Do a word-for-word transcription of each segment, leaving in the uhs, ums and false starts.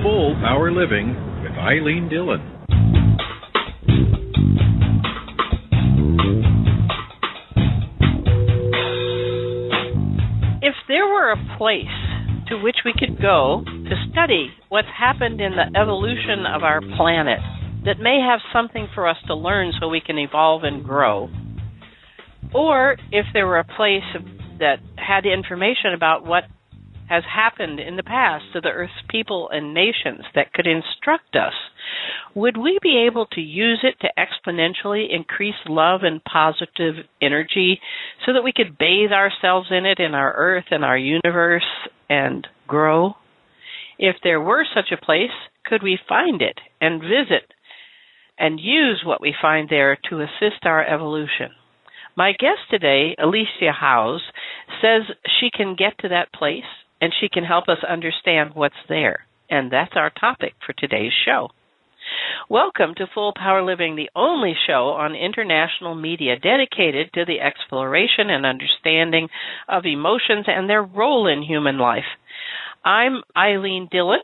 Full Power Living with Eileen Dillon. If there were a place to which we could go to study what's happened in the evolution of our planet that may have something for us to learn so we can evolve and grow, or if there were a place that had information about what has happened in the past to the Earth's people and nations that could instruct us, would we be able to use it to exponentially increase love and positive energy so that we could bathe ourselves in it in our Earth and our universe and grow? If there were such a place, could we find it and visit and use what we find there to assist our evolution? My guest today, Alicia Howes, says she can get to that place and she can help us understand what's there. And that's our topic for today's show. Welcome to Full Power Living, the only show on international media dedicated to the exploration and understanding of emotions and their role in human life. I'm Eileen Dillon,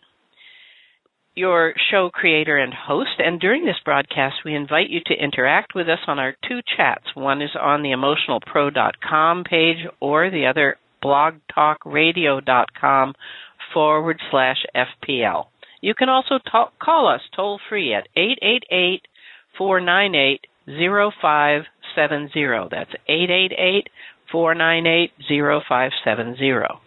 your show creator and host, and during this broadcast we invite you to interact with us on our two chats. One is on the emotional pro dot com page, or the other blogtalkradio.com forward slash FPL. You can also talk, call us toll-free at eight eight eight, four nine eight, zero five seven zero. That's eight eight eight, four nine eight, zero five seven zero.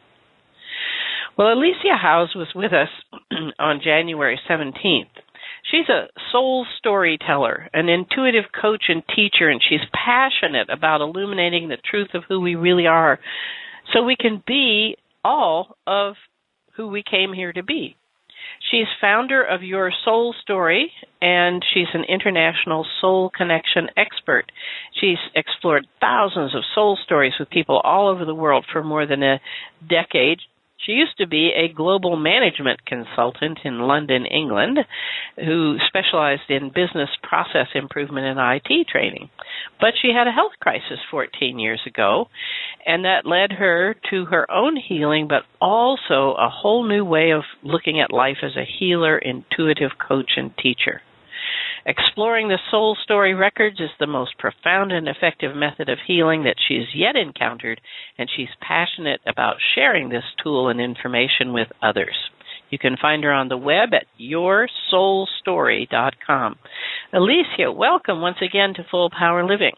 Well, Alicia Howes was with us on January seventeenth. She's a soul storyteller, an intuitive coach and teacher, and she's passionate about illuminating the truth of who we really are so we can be all of who we came here to be. She's founder of Your Soul Story, and she's an international soul connection expert. She's explored thousands of soul stories with people all over the world for more than a decade. She used to be a global management consultant in London, England, who specialized in business process improvement and I T training. But she had a health crisis fourteen years ago, and that led her to her own healing, but also a whole new way of looking at life as a healer, intuitive coach, and teacher. Exploring the soul story records is the most profound and effective method of healing that she's yet encountered, and she's passionate about sharing this tool and information with others. You can find her on the web at your soul story dot com. Alicia, welcome once again to Full Power Living.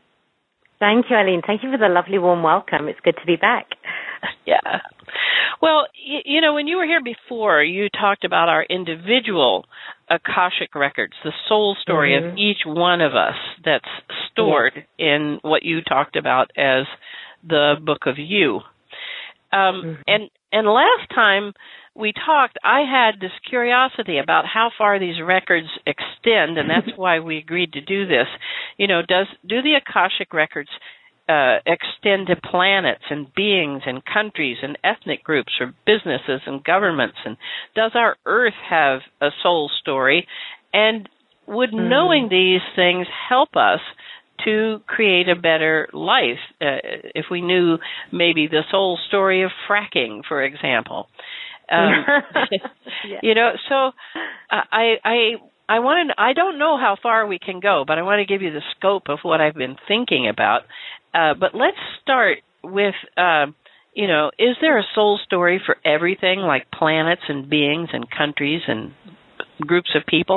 Thank you, Eileen. Thank you for the lovely warm welcome. It's good to be back. Yeah. Well, you, you know, when you were here before, you talked about our individual Akashic records, the soul story mm-hmm. of each one of us that's stored yes. in what you talked about as the Book of You. Um, mm-hmm. And and last time we talked, I had this curiosity about how far these records extend, and that's why we agreed to do this. You know, does do the Akashic records uh, extend to planets and beings and countries and ethnic groups or businesses and governments? And does our Earth have a soul story? And would mm. knowing these things help us to create a better life uh, if we knew maybe the soul story of fracking, for example? Um, yeah. You know, so I I I want to. I don't know how far we can go, but I want to give you the scope of what I've been thinking about. Uh, but let's start with, uh, you know, is there a soul story for everything, like planets and beings and countries and groups of people?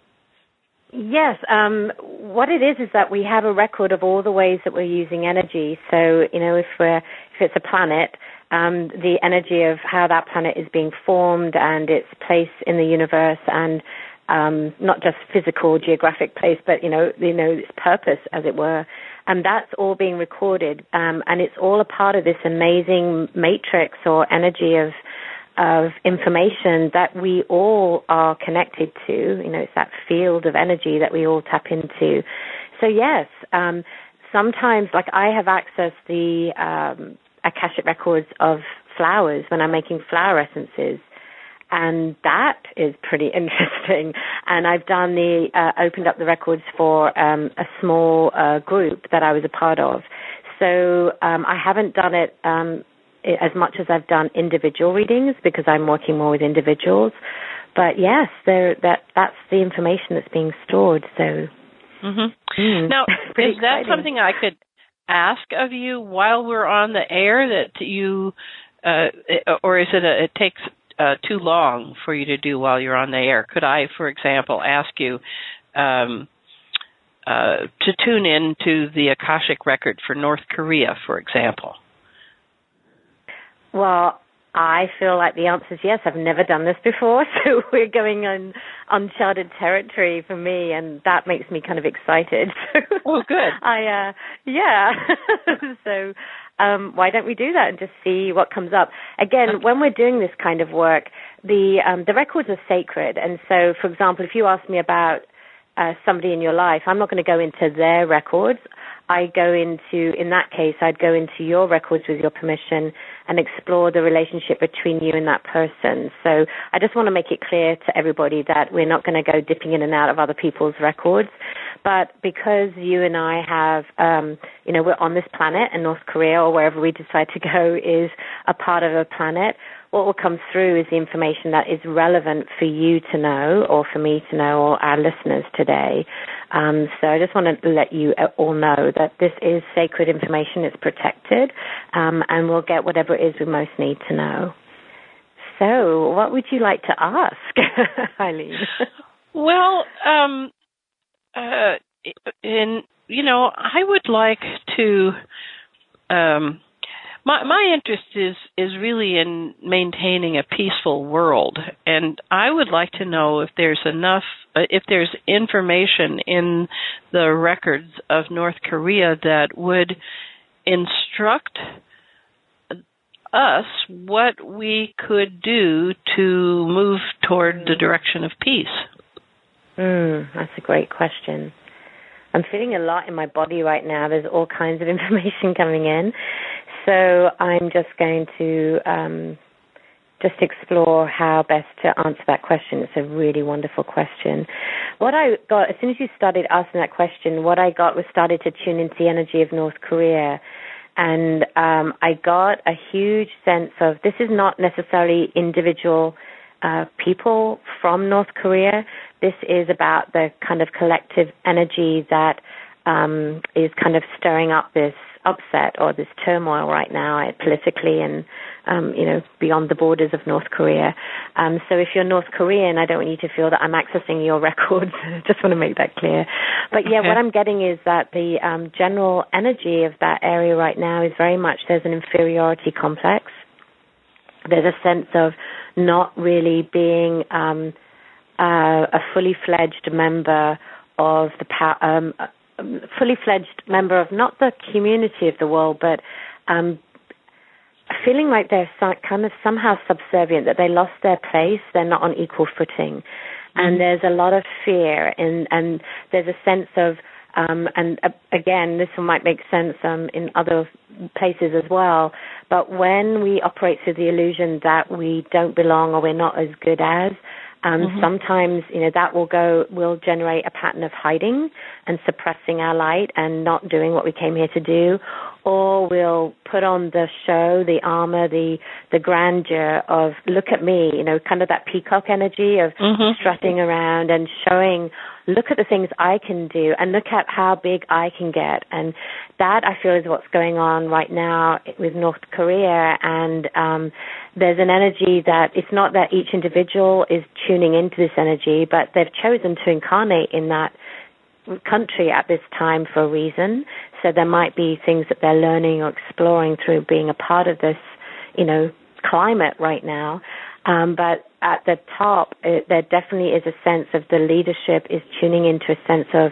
Yes. Um, what it is is that we have a record of all the ways that we're using energy. So, you know, if we're if it's a planet, um, the energy of how that planet is being formed and its place in the universe, and um, not just physical, geographic place, but you know, you know, its purpose, as it were. And that's all being recorded, um, and it's all a part of this amazing matrix or energy of of information that we all are connected to. You know, it's that field of energy that we all tap into. So yes, um, sometimes, like I have accessed the um, Akashic records of flowers when I'm making flower essences, and that is pretty interesting. And I've done the, uh, opened up the records for um, a small uh, group that I was a part of. So um, I haven't done it um, as much as I've done individual readings because I'm working more with individuals. but yes, there that that's the information that's being stored. So mm-hmm. mm, now, is that exciting. something I could ask of you while we're on the air that you, uh, or is it a, it takes uh, too long for you to do while you're on the air? Could I, for example, ask you um, uh, to tune in to the Akashic record for North Korea, for example? Well, I feel like the answer is yes. I've never done this before, so we're going on uncharted territory for me, and that makes me kind of excited. Oh, good. I, uh, yeah. so um, why don't we do that and just see what comes up? Again, okay. When we're doing this kind of work, the um, the records are sacred, and so, for example, if you ask me about uh, somebody in your life, I'm not going to go into their records. I go into, in that case, I'd go into your records with your permission and explore the relationship between you and that person. So I just want to make it clear to everybody that we're not going to go dipping in and out of other people's records. But because you and I have, um, you know, we're on this planet, and North Korea or wherever we decide to go is a part of a planet, what will come through is the information that is relevant for you to know, or for me to know, or our listeners today. Um, so I just want to let you all know that this is sacred information. It's protected, um, and we'll get whatever it is we most need to know. So what would you like to ask, Eileen? Well, um, uh, in, you know, I would like to... Um, My my interest is, is really in maintaining a peaceful world, and I would like to know if there's enough, if there's information in the records of North Korea that would instruct us what we could do to move toward the direction of peace. Mm, that's a great question. I'm feeling a lot in my body right now. There's all kinds of information coming in. So I'm just going to um, just explore how best to answer that question. It's a really wonderful question. What I got, as soon as you started asking that question, what I got was started to tune into the energy of North Korea. And um, I got a huge sense of, this is not necessarily individual uh, people from North Korea. This is about the kind of collective energy that um, is kind of stirring up this upset or this turmoil right now, uh, politically and, um, you know, beyond the borders of North Korea. Um, so if you're North Korean, I don't want you to feel that I'm accessing your records. I just want to make that clear. But yeah, okay. What I'm getting is that the um, general energy of that area right now is very much, there's an inferiority complex. There's a sense of not really being um, uh, a fully fledged member of the power, um, fully fledged member of not the community of the world, but um, feeling like they're so, kind of somehow subservient, that they lost their place, they're not on equal footing. Mm-hmm. And there's a lot of fear, and, and there's a sense of, um, and uh, again, this might make sense um, in other places as well, but when we operate through the illusion that we don't belong or we're not as good as, Um, mm-hmm. sometimes, you know, that will go, will generate a pattern of hiding and suppressing our light and not doing what we came here to do, or we'll put on the show, the armor, the the grandeur of, look at me, you know, kind of that peacock energy of mm-hmm. strutting around and showing, look at the things I can do and look at how big I can get. And that, I feel, is what's going on right now with North Korea. And um, there's an energy that it's not that each individual is tuning into this energy, but they've chosen to incarnate in that country at this time for a reason. So there might be things that they're learning or exploring through being a part of this, you know, climate right now. Um, but at the top, it, there definitely is a sense of the leadership is tuning into a sense of,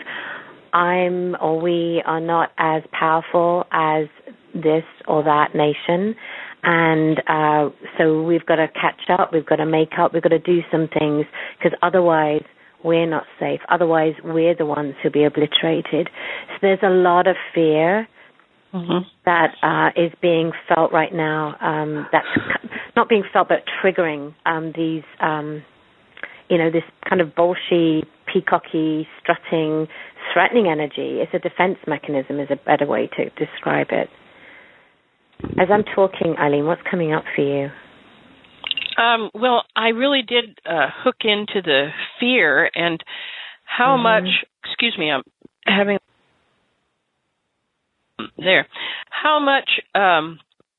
I'm or we are not as powerful as this or that nation. And uh, so we've got to catch up, we've got to make up, we've got to do some things, because otherwise we're not safe. Otherwise we're the ones who'll be obliterated. So there's a lot of fear mm-hmm. that uh, is being felt right now, um, that's not being felt but triggering um, these, um, you know, this kind of bolshy, peacocky, strutting, threatening energy. It's a defense mechanism is a better way to describe it. As I'm talking, Eileen, what's coming up for you? Um, well, I really did uh, hook into the fear and how mm-hmm. much, excuse me, I'm having, there, how much um,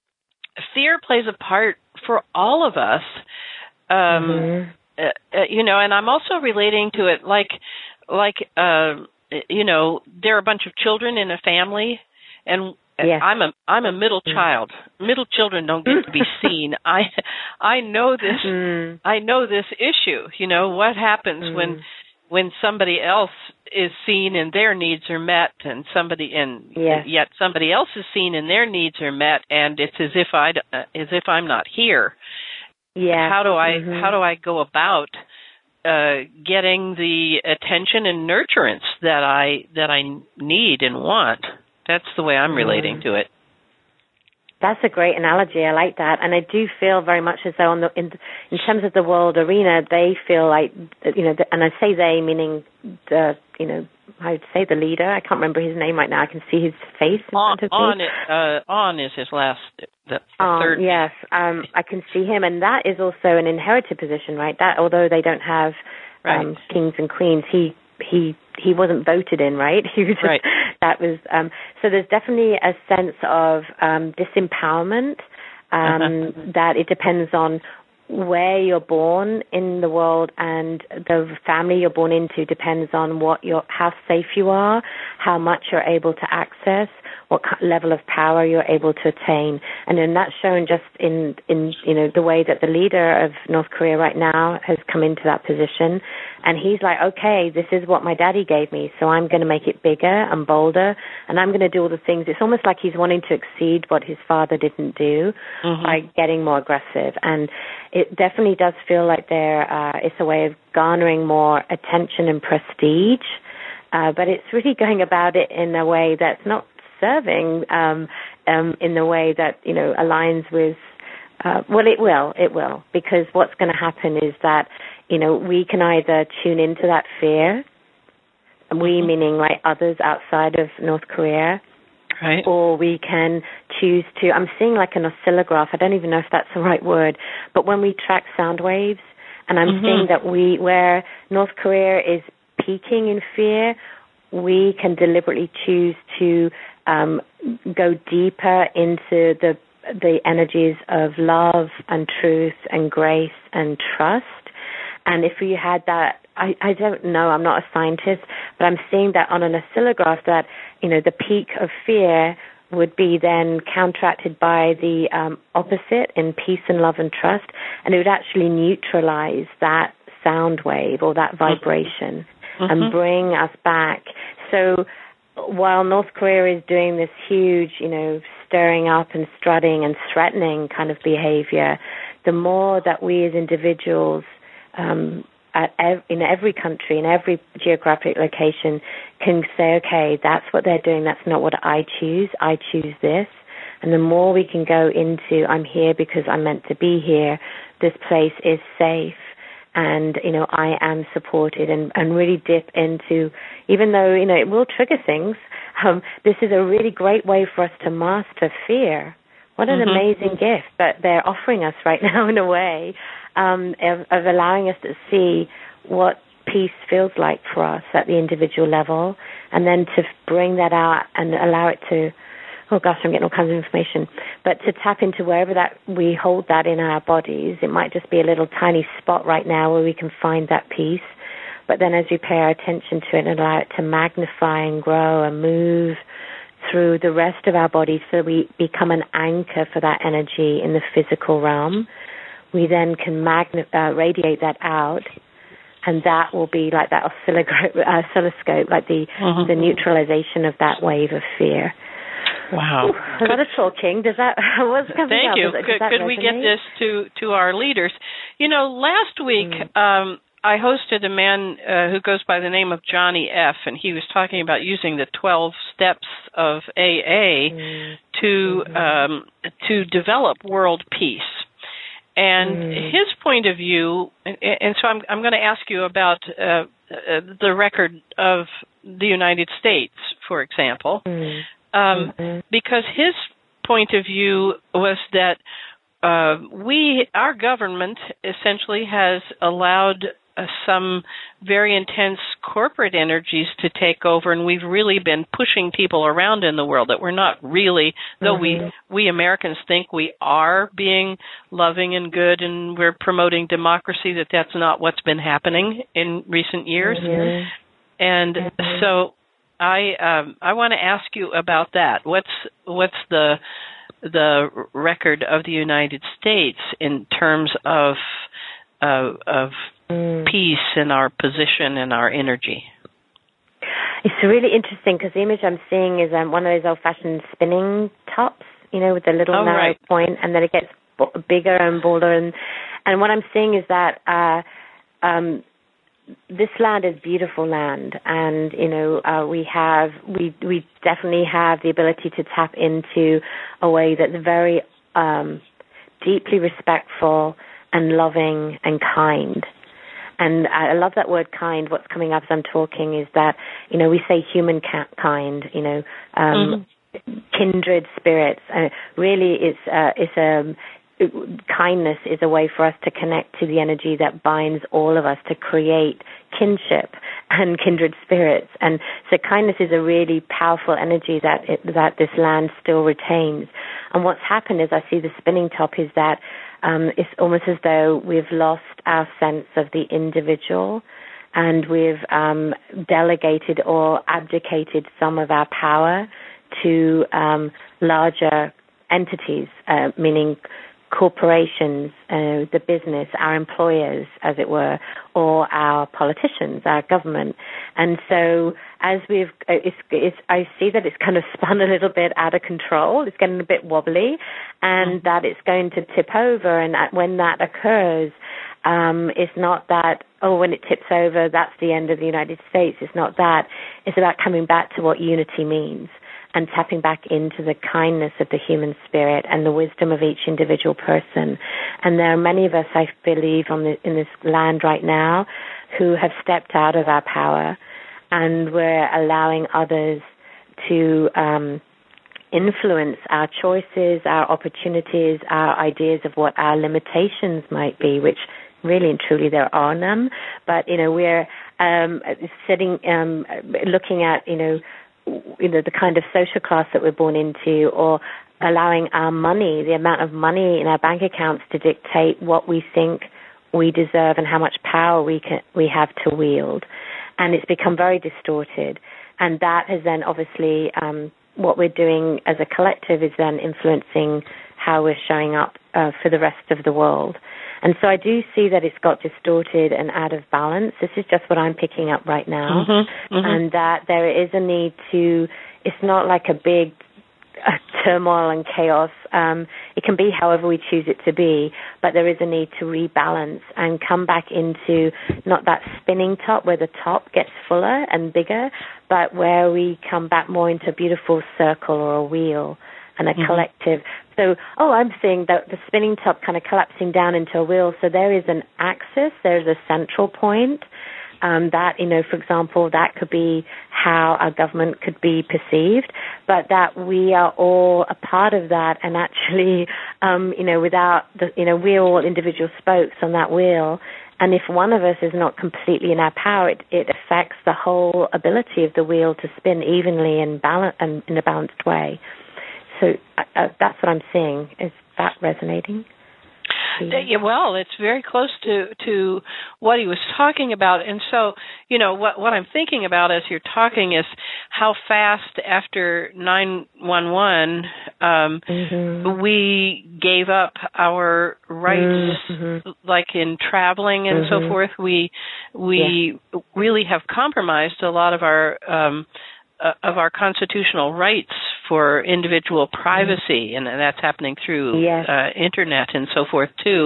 fear plays a part for all of us, um, mm-hmm. uh, uh, you know, and I'm also relating to it like, like, uh, you know, there are a bunch of children in a family, and yes. I'm a I'm a middle child. Middle children don't get to be seen. I I know this. Mm. I know this issue. You know what happens mm. when when somebody else is seen and their needs are met, and somebody and yes. yet somebody else is seen and their needs are met, and it's as if I uh, as if I'm not here. Yeah. How do I mm-hmm. how do I go about uh, getting the attention and nurturance that I that I need and want? That's the way I'm relating mm. to it. That's a great analogy. I like that, and I do feel very much as though, on the, in in terms of the world arena, they feel like, you know, and I say they meaning the, you know, I would say the leader. I can't remember his name right now. I can see his face in on, front of on me. It, uh, on is his last. The, the um, third. Yes, um, I can see him, and that is also an inherited position, right? That although they don't have right. um, kings and queens, he he he wasn't voted in, right? He was just, right. That was um, so. There's definitely a sense of um, disempowerment. Um, uh-huh. That it depends on where you're born in the world, and the family you're born into depends on what your how safe you are, how much you're able to access, what level of power you're able to attain. And then that's shown just in, in you know, the way that the leader of North Korea right now has come into that position. And he's like, okay, this is what my daddy gave me, so I'm going to make it bigger and bolder, and I'm going to do all the things. It's almost like he's wanting to exceed what his father didn't do mm-hmm. by getting more aggressive. And it definitely does feel like there, uh, it's a way of garnering more attention and prestige, uh, but it's really going about it in a way that's not serving um, um, in the way that, you know, aligns with, uh, well, it will, it will, because what's going to happen is that, you know, we can either tune into that fear, we mm-hmm. meaning like others outside of North Korea, right. or we can choose to, I'm seeing like an oscillograph, I don't even know if that's the right word, but when we track sound waves, and I'm mm-hmm. seeing that we, where North Korea is peaking in fear, we can deliberately choose to um, go deeper into the the energies of love and truth and grace and trust. And if you had that, I, I don't know, I'm not a scientist, but I'm seeing that on an oscillograph that, you know, the peak of fear would be then counteracted by the um, opposite in peace and love and trust, and it would actually neutralize that sound wave or that vibration mm-hmm. and bring us back. So while North Korea is doing this huge, you know, stirring up and strutting and threatening kind of behavior, the more that we as individuals um, at ev- in every country, in every geographic location, can say, okay, that's what they're doing, that's not what I choose, I choose this. And the more we can go into, I'm here because I'm meant to be here, this place is safe, and, you know, I am supported, and, and really dip into, even though, you know, it will trigger things, um, this is a really great way for us to master fear. What an mm-hmm. amazing gift that they're offering us right now in a way um, of, of allowing us to see what peace feels like for us at the individual level, and then to bring that out and allow it to, oh gosh, I'm getting all kinds of information, but to tap into wherever that we hold that in our bodies. It might just be a little tiny spot right now where we can find that peace, but then as we pay our attention to it and allow it to magnify and grow and move through the rest of our body so we become an anchor for that energy in the physical realm, we then can magni- uh, radiate that out, and that will be like that oscilloscope, uh, oscilloscope like the, mm-hmm. the neutralization of that wave of fear. Wow. A lot of talking. Does that, what's coming Thank up? you. Does, could does could we get this to, to our leaders? You know, last week mm. um, I hosted a man uh, who goes by the name of Johnny F., and he was talking about using the twelve steps of A A mm. to mm-hmm. um, to develop world peace. And mm. his point of view, and, and so I'm, I'm going to ask you about uh, uh, the record of the United States, for example. Mm. Um, mm-hmm. Because his point of view was that uh, we, our government essentially has allowed uh, some very intense corporate energies to take over, and we've really been pushing people around in the world that we're not really, though mm-hmm. we, we Americans think we are being loving and good and we're promoting democracy, that that's not what's been happening in recent years. Mm-hmm. And mm-hmm. so I um, I want to ask you about that. What's what's the the record of the United States in terms of uh, of mm. peace and our position and our energy? It's really interesting because the image I'm seeing is um, one of those old-fashioned spinning tops, you know, with the little oh, narrow right. point, and then it gets b- bigger and bolder. And and what I'm seeing is that uh, um, this land is beautiful land, and you know uh, we have we we definitely have the ability to tap into a way that's very um, deeply respectful and loving and kind. And I love that word kind. What's coming up as I'm talking is that, you know, we say human kind, you know, um, mm-hmm. kindred spirits. Uh, really, it's, uh, it's a, kindness is a way for us to connect to the energy that binds all of us to create kinship and kindred spirits. And so kindness is a really powerful energy that it, that this land still retains. And what's happened is I see the spinning top is that Um, it's almost as though we've lost our sense of the individual, and we've um, delegated or abdicated some of our power to um, larger entities, uh, meaning corporations, uh, the business, our employers, as it were, or our politicians, our government. And so as we've, it's, it's, I see that it's kind of spun a little bit out of control. It's getting a bit wobbly, and mm-hmm. that it's going to tip over. And when that occurs, um, it's not that, oh, when it tips over, that's the end of the United States. It's not that. It's about coming back to what unity means, and tapping back into the kindness of the human spirit and the wisdom of each individual person. And there are many of us, I believe, on the, in this land right now who have stepped out of our power, and we're allowing others to um, influence our choices, our opportunities, our ideas of what our limitations might be, which really and truly there are none. But, you know, we're um, sitting, um, looking at, you know, you know, the kind of social class that we're born into, or allowing our money, the amount of money in our bank accounts to dictate what we think we deserve and how much power we can, we have to wield. And it's become very distorted. And that has then obviously, um, what we're doing as a collective is then influencing how we're showing up uh, for the rest of the world. And so I do see that it's got distorted and out of balance. This is just what I'm picking up right now. Mm-hmm, mm-hmm. And that there is a need to, it's not like a big uh, turmoil and chaos. Um, it can be however we choose it to be, but there is a need to rebalance and come back into not that spinning top where the top gets fuller and bigger, but where we come back more into a beautiful circle or a wheel and a mm-hmm. collective. So, oh, I'm seeing the, the spinning top kind of collapsing down into a wheel. So there is an axis, there's a central point. Um, that, you know, for example, that could be how our government could be perceived, but that we are all a part of that, and actually, um, you know, without the, you know, we're all individual spokes on that wheel. And if one of us is not completely in our power, it, it affects the whole ability of the wheel to spin evenly and balance and in a balanced way. So uh, that's what I'm seeing. Is that resonating? Yeah, well, it's very close to, to what he was talking about. And so, you know, what, what I'm thinking about as you're talking is how fast after nine one one um, mm-hmm. we gave up our rights, mm-hmm. like in traveling and mm-hmm. so forth. We we yeah. really have compromised a lot of our um Uh, of our constitutional rights for individual privacy, and that's happening through yes. uh, internet and so forth too.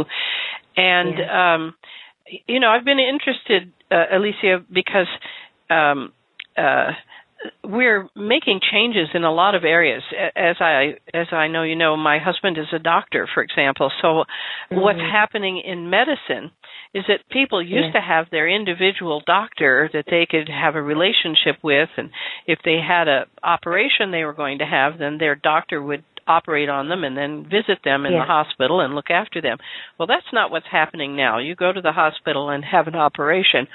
And yes. um, you know, I've been interested, uh, Alicia, because um, uh, we're making changes in a lot of areas. As I as I know, you know, my husband is a doctor, for example. So mm-hmm. what's happening in medicine is that people used yeah. to have their individual doctor that they could have a relationship with, and if they had an operation they were going to have, then their doctor would operate on them and then visit them in yeah. the hospital and look after them. Well, that's not what's happening now. You go to the hospital and have an operation,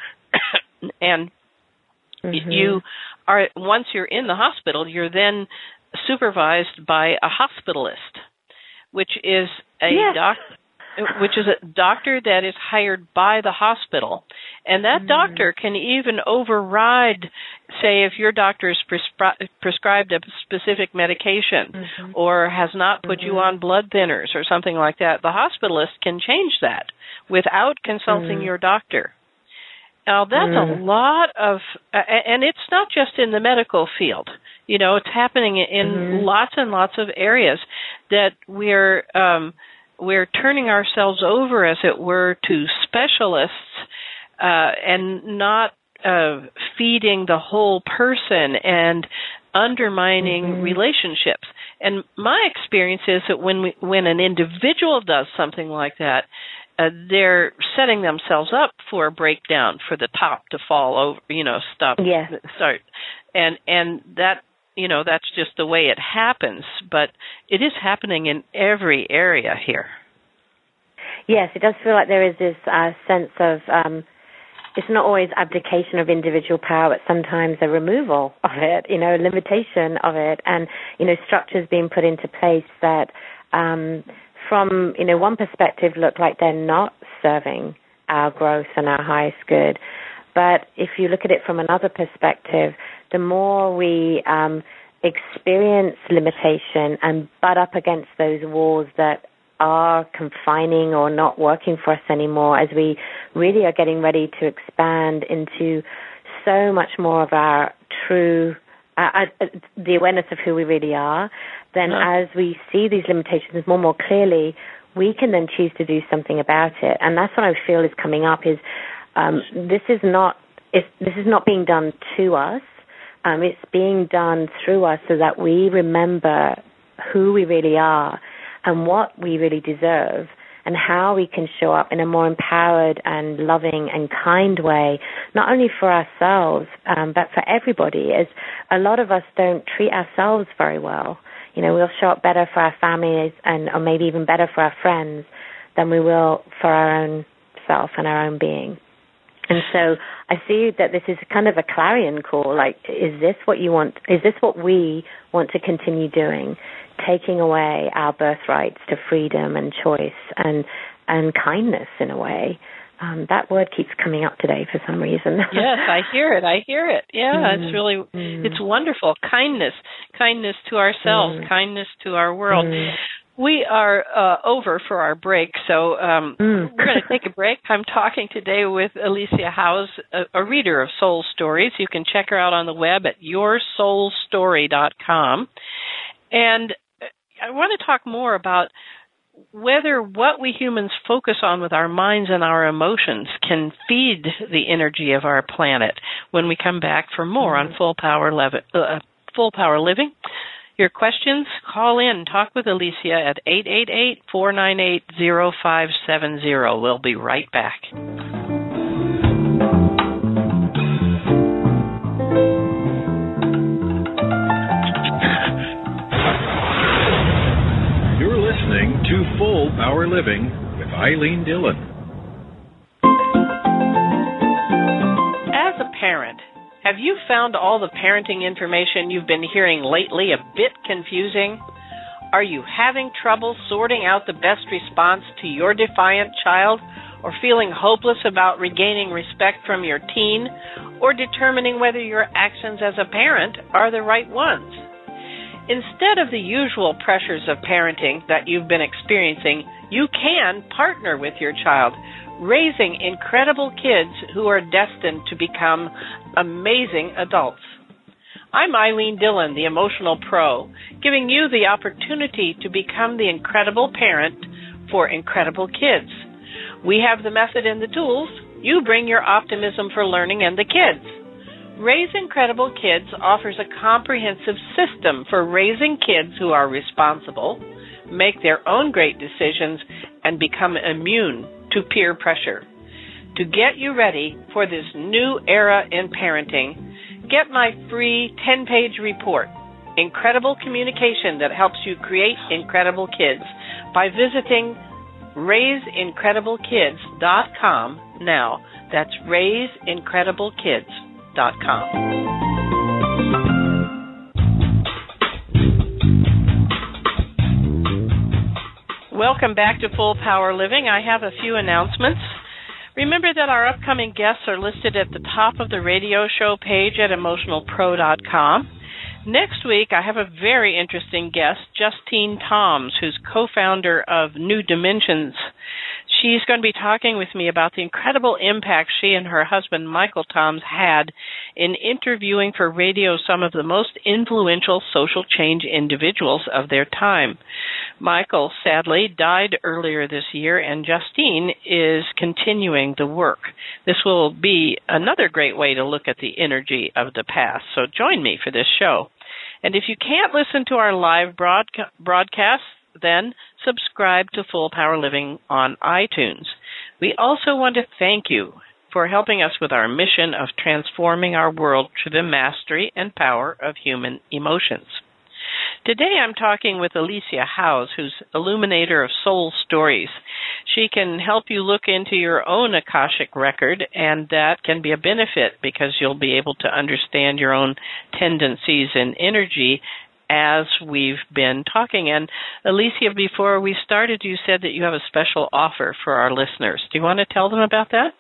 and mm-hmm. you are, once you're in the hospital, you're then supervised by a hospitalist, which is a yes. doctor. Which is a doctor that is hired by the hospital. And that mm. doctor can even override, say, if your doctor has prescri- prescribed a specific medication mm-hmm. or has not put mm-hmm. you on blood thinners or something like that, the hospitalist can change that without consulting mm. your doctor. Now, that's mm. a lot of, uh, and it's not just in the medical field. You know, it's happening in mm-hmm. lots and lots of areas that we're, um, we're turning ourselves over, as it were, to specialists uh, and not uh, feeding the whole person and undermining mm-hmm. relationships. And my experience is that when we, when an individual does something like that, uh, they're setting themselves up for a breakdown, for the top to fall over, you know, stop, yeah. start, and and that. You know, that's just the way it happens, but it is happening in every area here. Yes, it does feel like there is this uh, sense of, um, it's not always abdication of individual power, but sometimes a removal of it, you know, limitation of it, and, you know, structures being put into place that um, from, you know, one perspective look like they're not serving our growth and our highest good. But if you look at it from another perspective, the more we um, experience limitation and butt up against those walls that are confining or not working for us anymore, as we really are getting ready to expand into so much more of our true, uh, uh, the awareness of who we really are, then uh-huh. as we see these limitations more and more clearly, we can then choose to do something about it. And that's what I feel is coming up is um, this is not it's, this is not being done to us. Um, it's being done through us so that we remember who we really are and what we really deserve and how we can show up in a more empowered and loving and kind way, not only for ourselves, um, but for everybody, as a lot of us don't treat ourselves very well. You know, we'll show up better for our families and or maybe even better for our friends than we will for our own self and our own being. And so I see that this is kind of a clarion call, like, is this what you want, is this what we want to continue doing, taking away our birthrights to freedom and choice and and kindness in a way? Um, that word keeps coming up today for some reason. Yes, I hear it, I hear it. Yeah, mm. it's really, mm. it's wonderful. Kindness, kindness to ourselves, mm. kindness to our world. Mm. We are uh, over for our break, so um, mm. we're going to take a break. I'm talking today with Alicia Howes, a, a reader of soul stories. You can check her out on the web at your soul story dot com. And I want to talk more about whether what we humans focus on with our minds and our emotions can feed the energy of our planet. When we come back for more on Full Power, Lev- uh, Full Power Living. Your questions, call in. Talk with Alicia at eight eight eight, four nine eight, zero five seven zero. We'll be right back. You're listening to Full Power Living with Eileen Dillon. As a parent, have you found all the parenting information you've been hearing lately a bit confusing? Are you having trouble sorting out the best response to your defiant child, or feeling hopeless about regaining respect from your teen, or determining whether your actions as a parent are the right ones? Instead of the usual pressures of parenting that you've been experiencing, you can partner with your child, raising incredible kids who are destined to become amazing adults. I'm Eileen Dillon, the Emotional Pro, giving you the opportunity to become the incredible parent for incredible kids. We have the method and the tools. You bring your optimism for learning and the kids. Raise Incredible Kids offers a comprehensive system for raising kids who are responsible, make their own great decisions, and become immune to peer pressure. To get you ready for this new era in parenting, get my free ten-page report, incredible communication that helps you create incredible kids by visiting raise incredible kids dot com now. That's raise incredible kids dot com. Welcome back to Full Power Living. I have a few announcements. Remember that our upcoming guests are listed at the top of the radio show page at emotional pro dot com. Next week, I have a very interesting guest, Justine Toms, who's co-founder of New Dimensions. She's going to be talking with me about the incredible impact she and her husband, Michael Toms, had in interviewing for radio some of the most influential social change individuals of their time. Michael, sadly, died earlier this year, and Justine is continuing the work. This will be another great way to look at the energy of the past, so join me for this show. And if you can't listen to our live broadca- broadcast, then subscribe to Full Power Living on iTunes. We also want to thank you for helping us with our mission of transforming our world through the mastery and power of human emotions. Today I'm talking with Alicia Howes, who's Illuminator of Soul Stories. She can help you look into your own Akashic record, and that can be a benefit because you'll be able to understand your own tendencies and energy as we've been talking. And Alicia, before we started, you said that you have a special offer for our listeners. Do you want to tell them about that?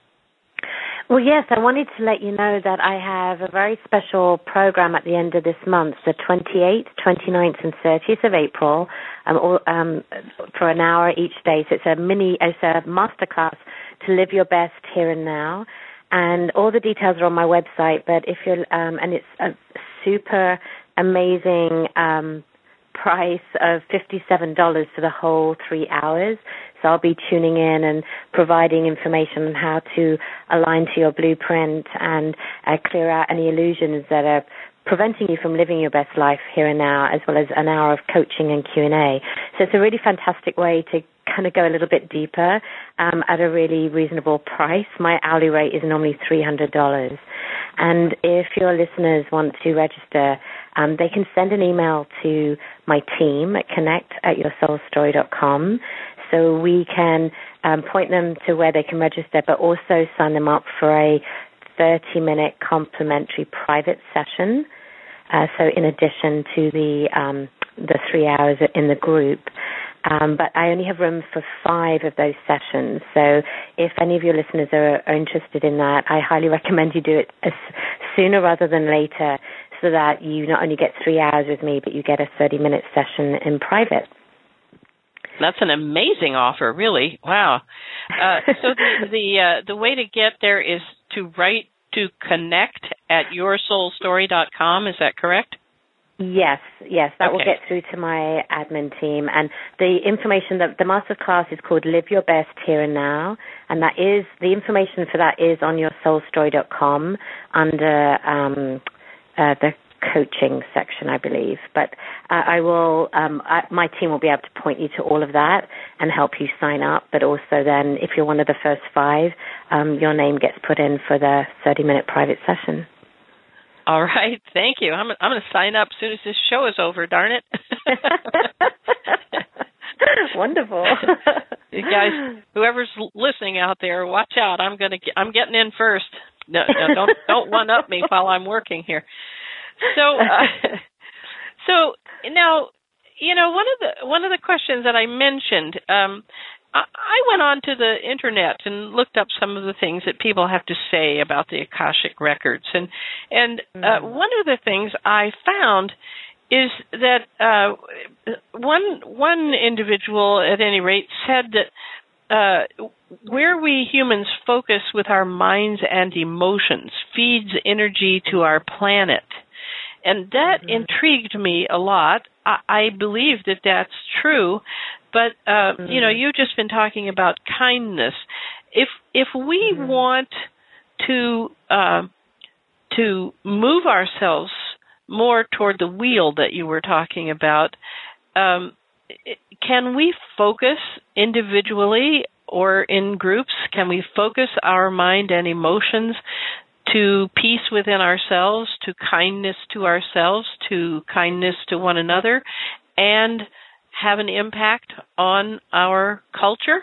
Well, yes, I wanted to let you know that I have a very special program at the end of this month, the twenty-eighth, twenty-ninth, and thirtieth of April, um, all, um, for an hour each day. So it's a mini, it's a masterclass to live your best here and now. And all the details are on my website. But if you're, um, and it's a super amazing um, price of fifty-seven dollars for the whole three hours. So I'll be tuning in and providing information on how to align to your blueprint and uh, clear out any illusions that are preventing you from living your best life here and now, as well as an hour of coaching and Q and A. So it's a really fantastic way to kind of go a little bit deeper um, at a really reasonable price. My hourly rate is normally three hundred dollars. And if your listeners want to register, um, they can send an email to my team at connect at your soul story dot com. So we can um, point them to where they can register, but also sign them up for a thirty-minute complimentary private session. Uh, so in addition to the um, the three hours in the group. Um, but I only have room for five of those sessions. So if any of your listeners are, are interested in that, I highly recommend you do it as sooner rather than later, so that you not only get three hours with me, but you get a thirty-minute session in private. That's an amazing offer, really. Wow. Uh, so the the, uh, the way to get there is to write to connect at your soul story dot com. Is that correct? Yes, yes. That okay. will get through to my admin team. And the information, that the master class is called Live Your Best Here and Now. And that is, the information for that is on your soul story dot com under um, uh, the coaching section, I believe. But uh, I will, um, I, my team will be able to point you to all of that and help you sign up. But also then, if you're one of the first five, um, your name gets put in for the thirty-minute private session. All right, thank you. I'm I'm going to sign up as soon as this show is over. Darn it! Wonderful. You guys, whoever's listening out there, watch out. I'm going to get, I'm getting in first. No, no, don't don't one up me while I'm working here. So, uh, so now, you know, one of the one of the questions that I mentioned, um, I, I went on to the internet and looked up some of the things that people have to say about the Akashic records, and and mm. uh, one of the things I found is that uh, one one individual, at any rate, said that uh, where we humans focus with our minds and emotions feeds energy to our planet. And that mm-hmm. intrigued me a lot. I, I believe that that's true. But, uh, mm-hmm. you know, you've just been talking about kindness. If if we mm-hmm. want to uh, to move ourselves more toward the wheel that you were talking about, um, can we focus individually or in groups? Can we focus our mind and emotions to peace within ourselves, to kindness to ourselves, to kindness to one another, and have an impact on our culture?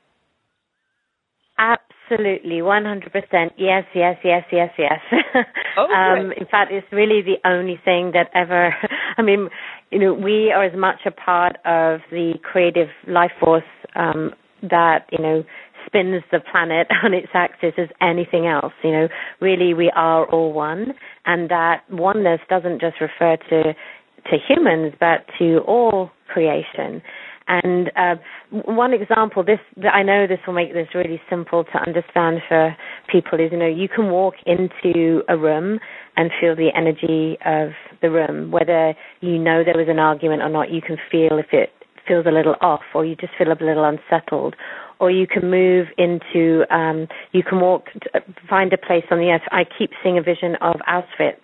Absolutely, one hundred percent. Yes, yes, yes, yes, yes. Oh, um, in fact, it's really the only thing that ever, I mean, you know, we are as much a part of the creative life force um, that, you know, spins the planet on its axis as anything else. You know, really we are all one, and that oneness doesn't just refer to to humans, but to all creation. And uh, one example, this I know this will make this really simple to understand for people, is, you know, you can walk into a room and feel the energy of the room. Whether you know there was an argument or not, you can feel if it feels a little off, or you just feel a little unsettled. Or you can move into, um, you can walk, find a place on the earth. I keep seeing a vision of Auschwitz.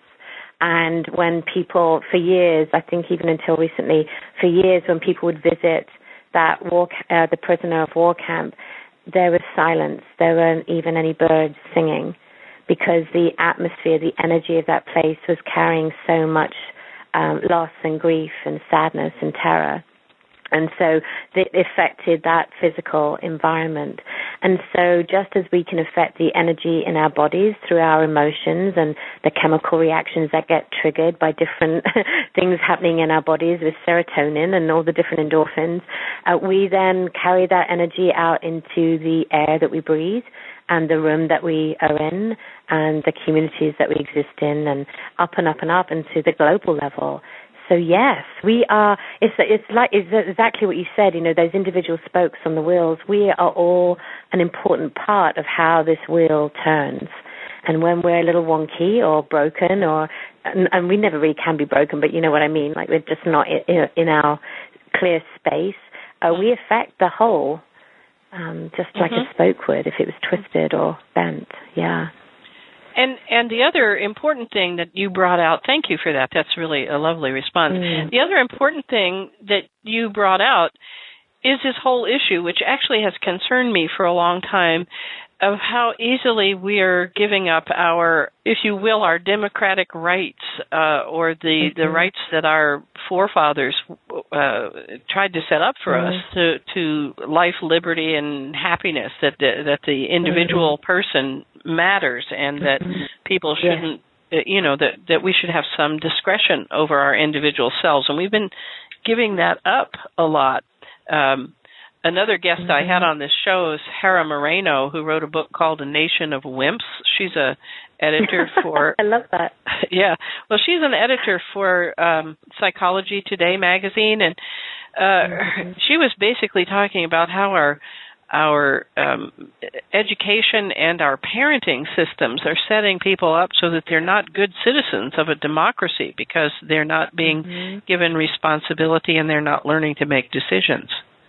And when people, for years, I think even until recently, for years when people would visit that war, uh, the prisoner of war camp, there was silence. There weren't even any birds singing, because the atmosphere, the energy of that place was carrying so much um, loss and grief and sadness and terror. And so it affected that physical environment. And so just as we can affect the energy in our bodies through our emotions and the chemical reactions that get triggered by different things happening in our bodies with serotonin and all the different endorphins, uh, we then carry that energy out into the air that we breathe and the room that we are in and the communities that we exist in, and up and up and up into the global level. So yes, we are. It's it's like it's exactly what you said. You know, those individual spokes on the wheels. We are all an important part of how this wheel turns. And when we're a little wonky or broken, or and, and we never really can be broken, but you know what I mean. Like we're just not in, in our clear space. Uh, we affect the whole, um, just like mm-hmm. a spoke would if it was twisted or bent. Yeah. And and the other important thing that you brought out, thank you for that. That's really a lovely response. Mm. The other important thing that you brought out is this whole issue, which actually has concerned me for a long time, of how easily we are giving up our, if you will, our democratic rights, uh, or the, mm-hmm. the rights that our forefathers uh, tried to set up for mm-hmm. us to, to life, liberty, and happiness, that the, that the individual mm-hmm. person matters, and that mm-hmm. people shouldn't, yeah. you know, that, that we should have some discretion over our individual selves. And we've been giving that up a lot. Um, Another guest mm-hmm. I had on this show is Hera Moreno, who wrote a book called A Nation of Wimps. She's a editor for... I love that. Yeah. Well, she's an editor for um, Psychology Today magazine, and uh, mm-hmm. she was basically talking about how our our um, education and our parenting systems are setting people up so that they're not good citizens of a democracy, because they're not being mm-hmm. given responsibility and they're not learning to make decisions.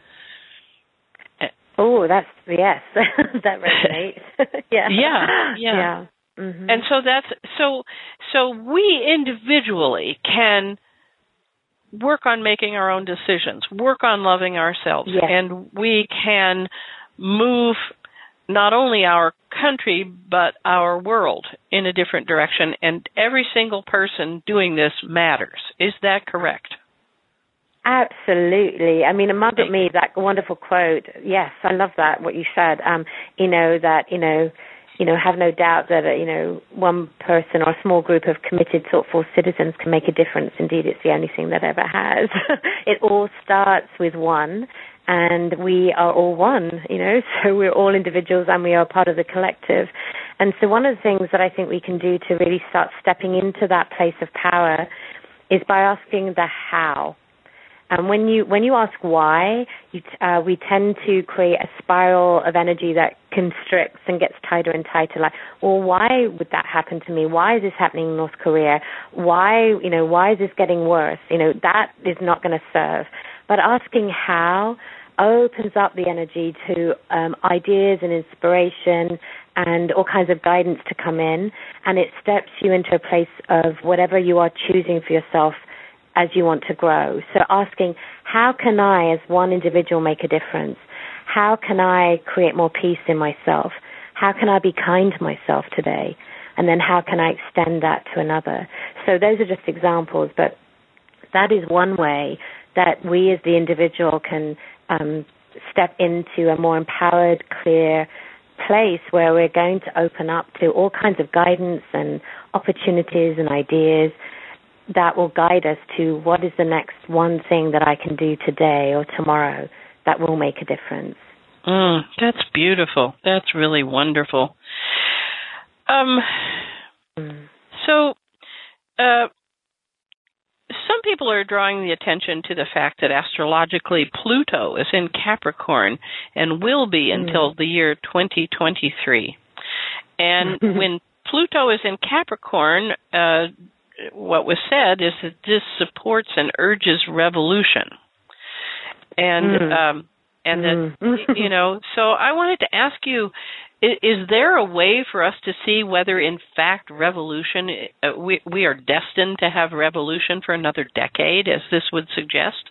Oh, that's, yes, that resonates. yeah. Yeah, yeah. yeah. Mm-hmm. And so that's, so, so we individually can work on making our own decisions, work on loving ourselves, yes. and we can move not only our country, but our world in a different direction, and every single person doing this matters. Is that correct? Absolutely. I mean, a Margaret Mead, that wonderful quote. Yes, I love that, what you said. Um, you know, that, you know, you know, have no doubt that, uh, you know, one person or a small group of committed, thoughtful citizens can make a difference. Indeed, it's the only thing that ever has. It all starts with one, and we are all one, you know, so we're all individuals and we are part of the collective. And so one of the things that I think we can do to really start stepping into that place of power is by asking the how. And when you when you ask why, you, uh, we tend to create a spiral of energy that constricts and gets tighter and tighter. Like, well, why would that happen to me? Why is this happening in North Korea? Why, you know, why is this getting worse? You know, that is not going to serve. But asking how opens up the energy to um, ideas and inspiration and all kinds of guidance to come in, and it steps you into a place of whatever you are choosing for yourself as you want to grow. So asking, how can I, as one individual, make a difference? How can I create more peace in myself? How can I be kind to myself today? and then how can I extend that to another? So those are just examples, but that is one way that we as the individual can um, step into a more empowered, clear place where we're going to open up to all kinds of guidance and opportunities and ideas that will guide us to what is the next one thing that I can do today or tomorrow that will make a difference. Mm, that's beautiful. That's really wonderful. Um, mm. So, uh, some people are drawing the attention to the fact that astrologically Pluto is in Capricorn and will be mm. until the year twenty twenty-three. And when Pluto is in Capricorn, uh, what was said is that this supports and urges revolution. And, mm. um, and mm. that, you know, so I wanted to ask you, is, is there a way for us to see whether, in fact, revolution, uh, we, we are destined to have revolution for another decade, as this would suggest?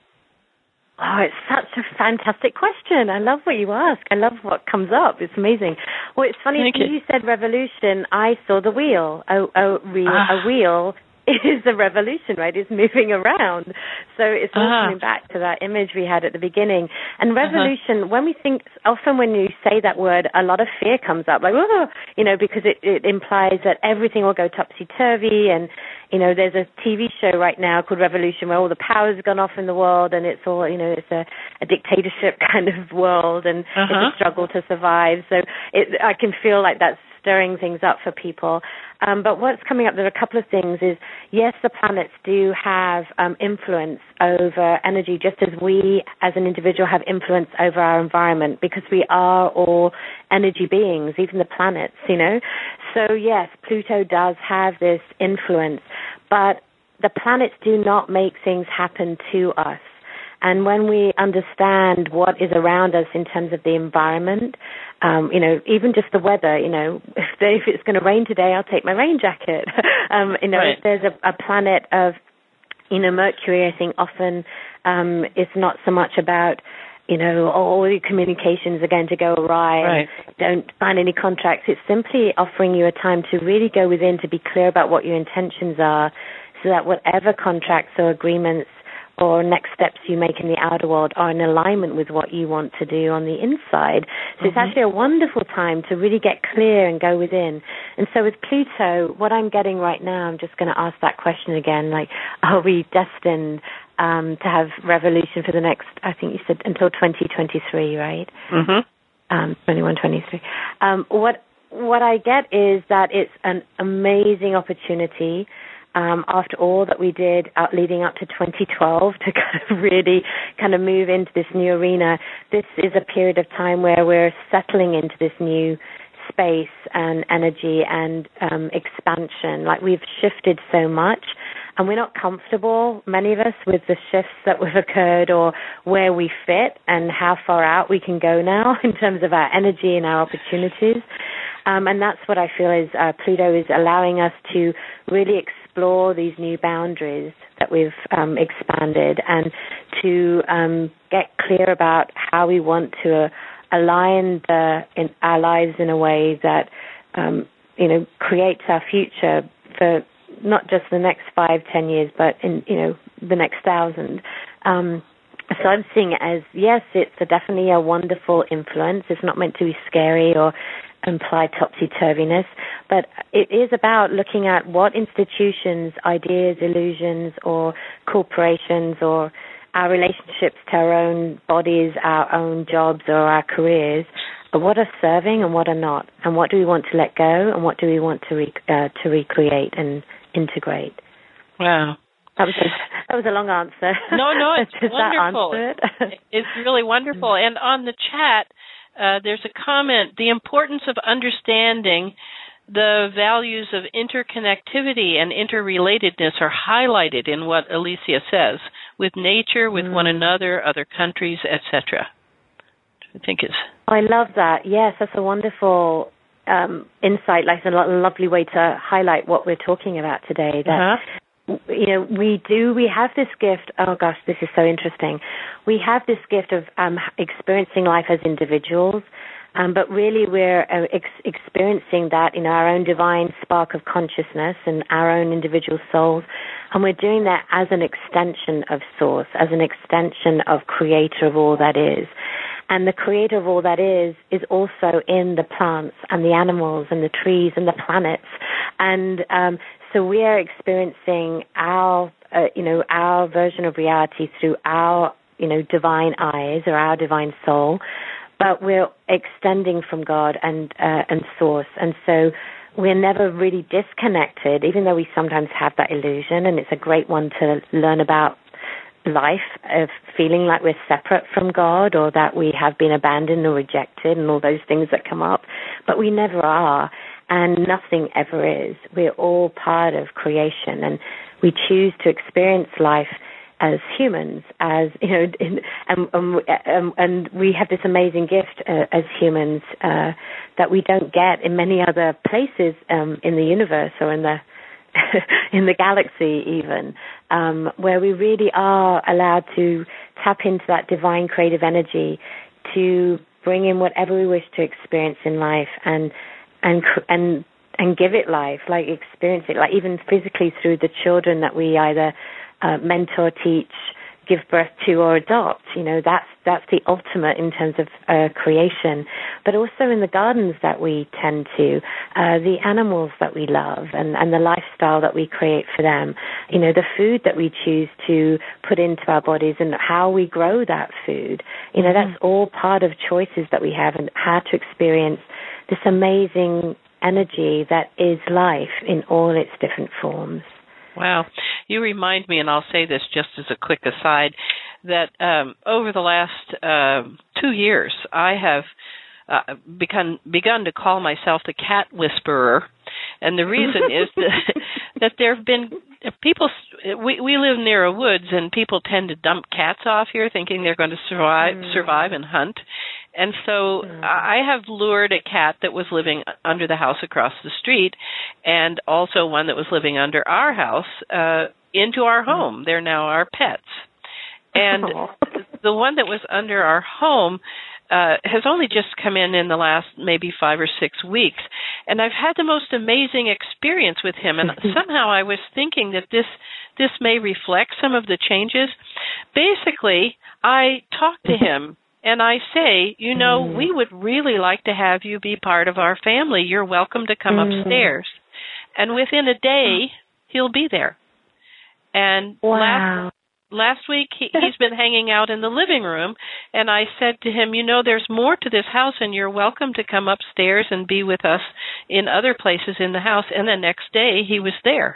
Oh, it's such a fantastic question. I love what you ask. I love what comes up. It's amazing. Well, it's funny, when you. you said revolution, I saw the wheel. A, a, re- ah. a wheel is a revolution, right? It's moving around. So it's all uh-huh. coming back to that image we had at the beginning. And revolution, uh-huh. when we think, often when you say that word, a lot of fear comes up, like, oh, you know, because it, it implies that everything will go topsy-turvy. And, you know, there's a T V show right now called Revolution where all the power's gone off in the world and it's all, you know, it's a, a dictatorship kind of world and uh-huh. it's a struggle to survive. So it, I can feel like that's stirring things up for people. Um, but what's coming up, there are a couple of things, is yes, the planets do have um, influence over energy, just as we as an individual have influence over our environment, because we are all energy beings, even the planets, you know. So yes, Pluto does have this influence, but the planets do not make things happen to us. And when we understand what is around us in terms of the environment, um, you know, even just the weather, you know, if, they, if it's going to rain today, I'll take my rain jacket. um, you know, right. if there's a, a planet of, you know, Mercury, I think often um, it's not so much about, you know, oh, all your communications are going to go awry. Right. Don't sign any contracts. It's simply offering you a time to really go within, to be clear about what your intentions are, so that whatever contracts or agreements or next steps you make in the outer world are in alignment with what you want to do on the inside. So mm-hmm. it's actually a wonderful time to really get clear and go within. And so with Pluto, what I'm getting right now, I'm just going to ask that question again, like, are we destined um, to have revolution for the next, I think you said until twenty twenty-three, right? Mm-hmm. Um, twenty-one, twenty-three. Um, what, what I get is that it's an amazing opportunity. Um, after all that we did uh, leading up to twenty twelve to kind of really kind of move into this new arena, this is a period of time where we're settling into this new space and energy and um, expansion. Like, we've shifted so much and we're not comfortable, many of us, with the shifts that have occurred or where we fit and how far out we can go now in terms of our energy and our opportunities. Um, and that's what I feel is uh, Pluto is allowing us to really explore these new boundaries that we've um, expanded, and to um, get clear about how we want to uh, align the, in our lives in a way that um, you know creates our future for not just the next five, ten years, but in you know the next thousand. Um, so I'm seeing it as, yes, it's a, definitely a wonderful influence. It's not meant to be scary or imply topsy-turviness, but it is about looking at what institutions, ideas, illusions, or corporations, or our relationships to our own bodies, our own jobs, or our careers, what are serving and what are not, and what do we want to let go, and what do we want to re- uh, to recreate and integrate. Wow. That was a, that was a long answer. No, no, it's Does wonderful. That answer it? It's really wonderful. And on the chat, Uh, there's a comment, the importance of understanding the values of interconnectivity and interrelatedness are highlighted in what Alicia says, with nature, with mm. one another, other countries, et cetera. I think it's... I love that. Yes, that's a wonderful um, insight, like a lo- lovely way to highlight what we're talking about today. That uh-huh. You know, we do, we have this gift, oh gosh, this is so interesting. We have this gift of um, experiencing life as individuals, Um, but really we're uh, ex- experiencing that in our own divine spark of consciousness and our own individual souls. And we're doing that as an extension of Source, as an extension of Creator of all that is. And the Creator of all that is is also in the plants and the animals and the trees and the planets. And um, so we are experiencing our, uh, you know, our version of reality through our, you know, divine eyes or our divine soul. But we're extending from God and uh, and Source. And so we're never really disconnected, even though we sometimes have that illusion. And it's a great one to learn about life, of feeling like we're separate from God or that we have been abandoned or rejected and all those things that come up. But we never are, and nothing ever is. We're all part of creation, and we choose to experience life as humans, as you know, in, and, and, and we have this amazing gift uh, as humans uh, that we don't get in many other places um, in the universe or in the in the galaxy even, um, where we really are allowed to tap into that divine creative energy to bring in whatever we wish to experience in life and and and and give it life, like experience it, like even physically through the children that we either uh, mentor, teach, give birth to, or adopt. You know, that's that's the ultimate in terms of uh, creation. But also in the gardens that we tend to, uh, the animals that we love, and, and the lifestyle that we create for them. You know, the food that we choose to put into our bodies and how we grow that food. You know, that's all part of choices that we have and how to experience this amazing energy that is life in all its different forms. Wow. You remind me, and I'll say this just as a quick aside, that um, over the last uh, two years, I have uh, begun, begun to call myself the cat whisperer. And the reason is that, that there have been people, we, we live near a woods, and people tend to dump cats off here thinking they're going to survive, mm. survive and hunt. And so mm. I have lured a cat that was living under the house across the street and also one that was living under our house uh, into our home. They're now our pets. And oh. the one that was under our home uh, has only just come in in the last maybe five or six weeks. And I've had the most amazing experience with him. And somehow I was thinking that this this may reflect some of the changes. Basically, I talked to him. And I say, you know, mm. we would really like to have you be part of our family. You're welcome to come mm. upstairs. And within a day, he'll be there. And wow. last, last week, he, he's been hanging out in the living room. And I said to him, you know, there's more to this house, and you're welcome to come upstairs and be with us in other places in the house. And the next day, he was there.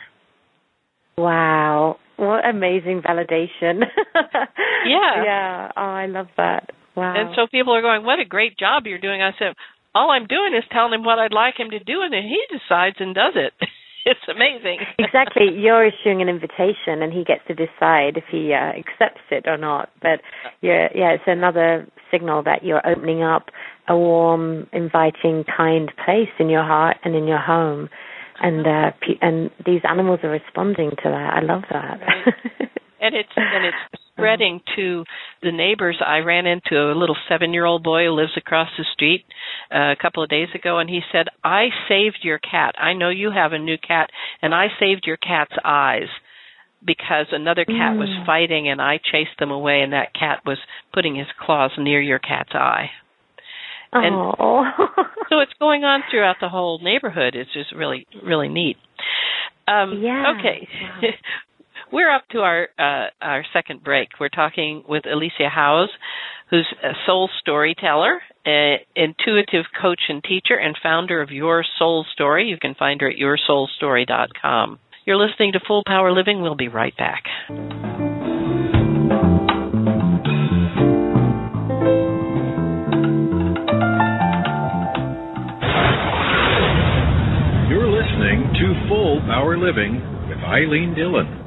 Wow. What amazing validation. Yeah. Yeah. Oh, I love that. Wow. And so people are going, what a great job you're doing. I said, all I'm doing is telling him what I'd like him to do, and then he decides and does it. It's amazing. Exactly. You're issuing an invitation, and he gets to decide if he uh, accepts it or not. But, yeah, yeah, it's another signal that you're opening up a warm, inviting, kind place in your heart and in your home. And uh, and these animals are responding to that. I love that. Right. And it's and it's spreading to the neighbors. I ran into a little seven-year-old boy who lives across the street uh, a couple of days ago, and he said, I saved your cat. I know you have a new cat, and I saved your cat's eyes because another cat mm. was fighting, and I chased them away, and that cat was putting his claws near your cat's eye. And oh. so it's going on throughout the whole neighborhood. It's just really, really neat. Um, yeah. Okay. Wow. We're up to our uh, our second break. We're talking with Alicia Howes, who's a soul storyteller, an intuitive coach and teacher, and founder of Your Soul Story. You can find her at your soul story dot com. You're listening to Full Power Living. We'll be right back. You're listening to Full Power Living with Eileen Dillon.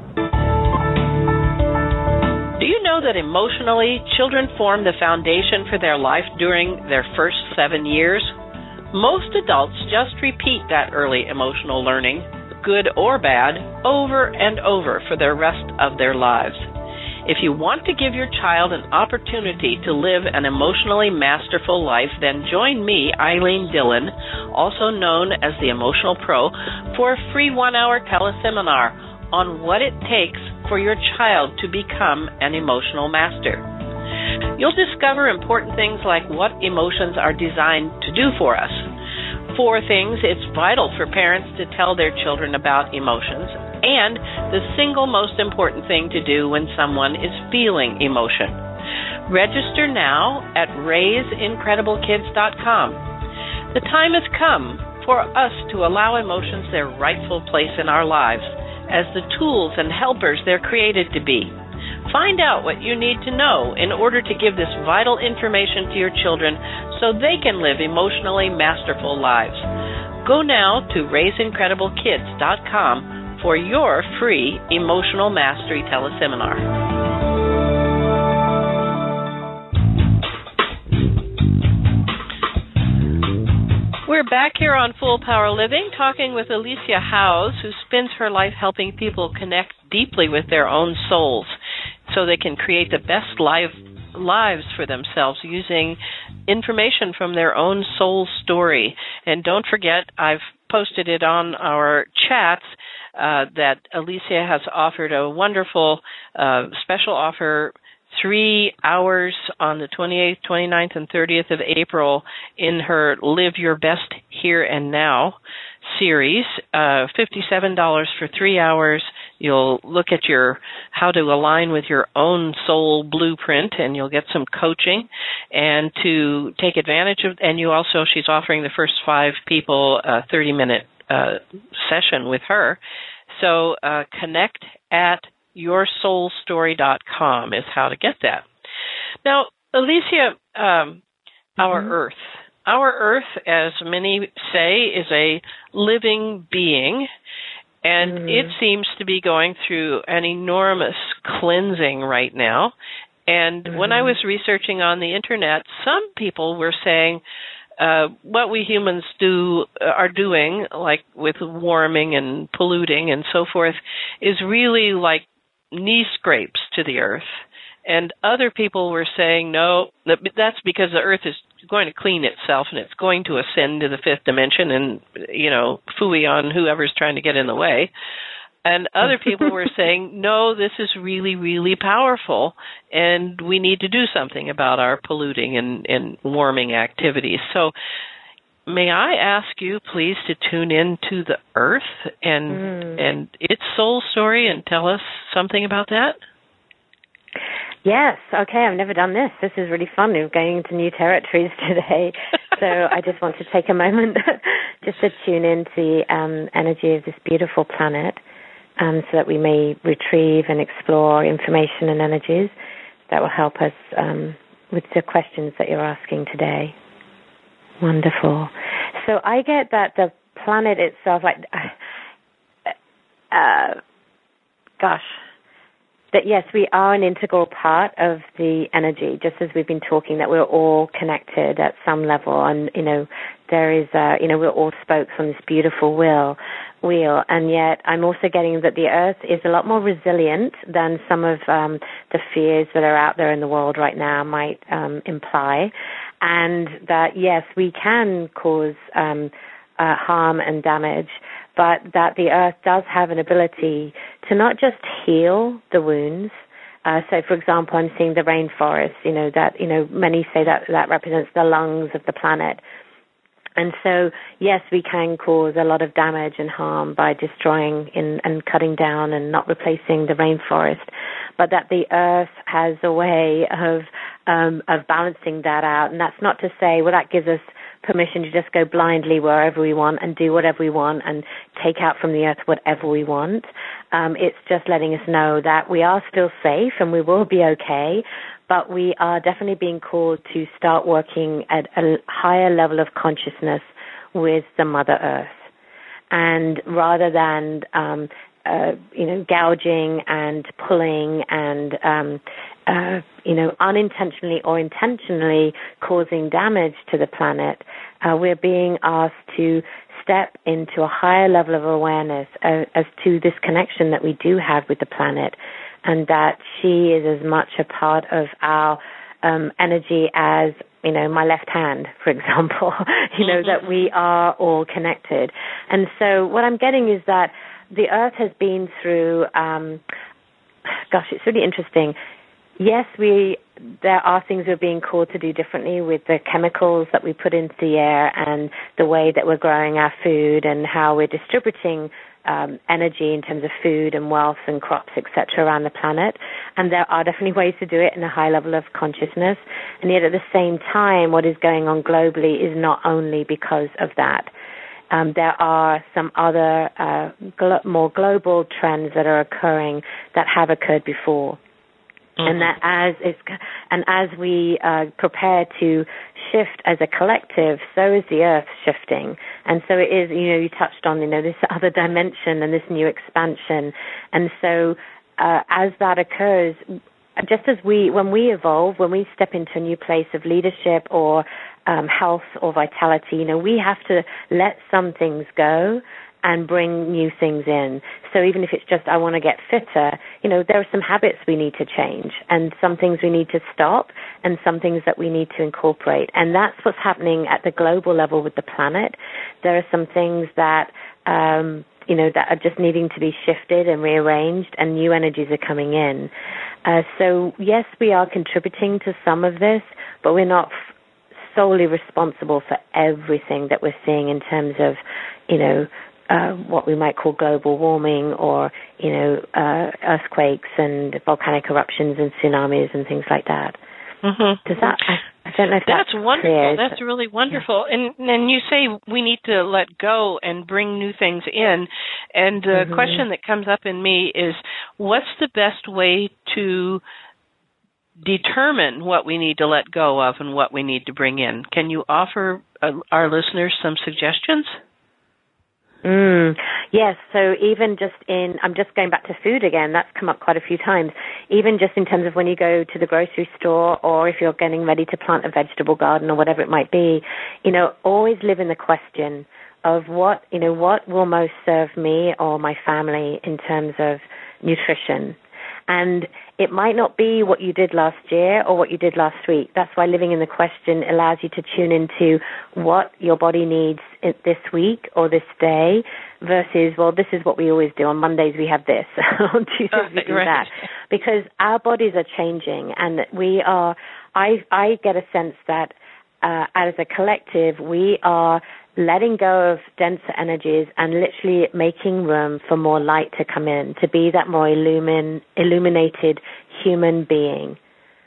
Do you know that emotionally, children form the foundation for their life during their first seven years? Most adults just repeat that early emotional learning, good or bad, over and over for the rest of their lives. If you want to give your child an opportunity to live an emotionally masterful life, then join me, Eileen Dillon, also known as the Emotional Pro, for a free one-hour teleseminar on what it takes for your child to become an emotional master. You'll discover important things like what emotions are designed to do for us. For things, it's vital for parents to tell their children about emotions, and the single most important thing to do when someone is feeling emotion. Register now at raise incredible kids dot com. The time has come for us to allow emotions their rightful place in our lives as the tools and helpers they're created to be. Find out what you need to know in order to give this vital information to your children so they can live emotionally masterful lives. Go now to raise incredible kids dot com for your free Emotional Mastery teleseminar. We're back here on Full Power Living talking with Alicia Howes, who spends her life helping people connect deeply with their own souls so they can create the best life, lives for themselves using information from their own soul story. And don't forget, I've posted it on our chats, uh, that Alicia has offered a wonderful uh, special offer, three hours on the twenty-eighth, twenty-ninth, and thirtieth of April in her Live Your Best Here and Now series, uh, fifty-seven dollars for three hours. You'll look at your how to align with your own soul blueprint, and you'll get some coaching and to take advantage of. And you also, she's offering the first five people a thirty-minute uh, session with her. So uh, connect at your soul story dot com is how to get that. Now, Alicia, um, mm-hmm. our Earth. Our Earth, as many say, is a living being, and mm-hmm. it seems to be going through an enormous cleansing right now. And mm-hmm. when I was researching on the Internet, some people were saying uh, what we humans do uh, are doing, like with warming and polluting and so forth, is really like knee scrapes to the Earth. And other people were saying, no, that's because the Earth is going to clean itself and it's going to ascend to the fifth dimension and, you know, phooey on whoever's trying to get in the way. And other people were saying, no, this is really, really powerful and we need to do something about our polluting and, and warming activities. So may I ask you, please, to tune in to the Earth and mm. and its soul story and tell us something about that? Yes. Okay, I've never done this. This is really fun. We're going into new territories today. So I just want to take a moment just to tune into the um, energy of this beautiful planet um, so that we may retrieve and explore information and energies that will help us um, with the questions that you're asking today. Wonderful. So I get that the planet itself, like, uh, gosh, that yes, we are an integral part of the energy, just as we've been talking, that we're all connected at some level. And, you know, there is, uh, you know, we're all spokes on this beautiful wheel, wheel. And yet I'm also getting that the Earth is a lot more resilient than some of um, the fears that are out there in the world right now might um, imply. And that, yes, we can cause um, uh, harm and damage, but that the Earth does have an ability to not just heal the wounds. Uh, so, for example, I'm seeing the rainforest, you know, that, you know, many say that that represents the lungs of the planet. And so, yes, we can cause a lot of damage and harm by destroying in, and cutting down and not replacing the rainforest, but that the Earth has a way of um, of balancing that out. And that's not to say, well, that gives us permission to just go blindly wherever we want and do whatever we want and take out from the Earth whatever we want. Um, it's just letting us know that we are still safe and we will be okay, but we are definitely being called to start working at a higher level of consciousness with the Mother Earth. And rather than, um, uh, you know, gouging and pulling and, um, uh, you know, unintentionally or intentionally causing damage to the planet, uh, we're being asked to step into a higher level of awareness uh, as to this connection that we do have with the planet, and that she is as much a part of our um, energy as, you know, my left hand, for example, you know, mm-hmm. that we are all connected. And so what I'm getting is that the earth has been through, um, gosh, it's really interesting. Yes, we there are things we're being called to do differently with the chemicals that we put into the air and the way that we're growing our food and how we're distributing um, energy in terms of food and wealth and crops, et cetera, around the planet. And there are definitely ways to do it in a high level of consciousness. And yet at the same time, what is going on globally is not only because of that. Um, there are some other uh, glo- more global trends that are occurring that have occurred before. Mm-hmm. And that as it's, and as we uh, prepare to shift as a collective, so is the earth shifting. And so it is, you know, you touched on, you know, this other dimension and this new expansion. And so uh, as that occurs, just as we, when we evolve, when we step into a new place of leadership or um, health or vitality, you know, we have to let some things go and bring new things in. So even if it's just, I want to get fitter, you know, there are some habits we need to change and some things we need to stop and some things that we need to incorporate. And that's what's happening at the global level with the planet. There are some things that, um, you know, that are just needing to be shifted and rearranged, and new energies are coming in. Uh, so, yes, we are contributing to some of this, but we're not f- solely responsible for everything that we're seeing in terms of, you know, Uh, what we might call global warming or, you know, uh, earthquakes and volcanic eruptions and tsunamis and things like that. Mm-hmm. Does that, I, I don't know if that's, that's wonderful. clear. That's really wonderful. Yeah. And and you say we need to let go and bring new things in. And the mm-hmm. question that comes up in me is, what's the best way to determine what we need to let go of and what we need to bring in? Can you offer uh, our listeners some suggestions? Mm, yes, so even just in, I'm just going back to food again, that's come up quite a few times, even just in terms of when you go to the grocery store or if you're getting ready to plant a vegetable garden or whatever it might be, you know, always live in the question of what, you know, what will most serve me or my family in terms of nutrition. And it might not be what you did last year or what you did last week. That's why living in the question allows you to tune into what your body needs this week or this day versus, well, this is what we always do. On Mondays we have this. On Tuesdays we do right. that. Because our bodies are changing, and we are, I, I get a sense that uh, as a collective we are letting go of denser energies and literally making room for more light to come in, to be that more illumin, illuminated human being.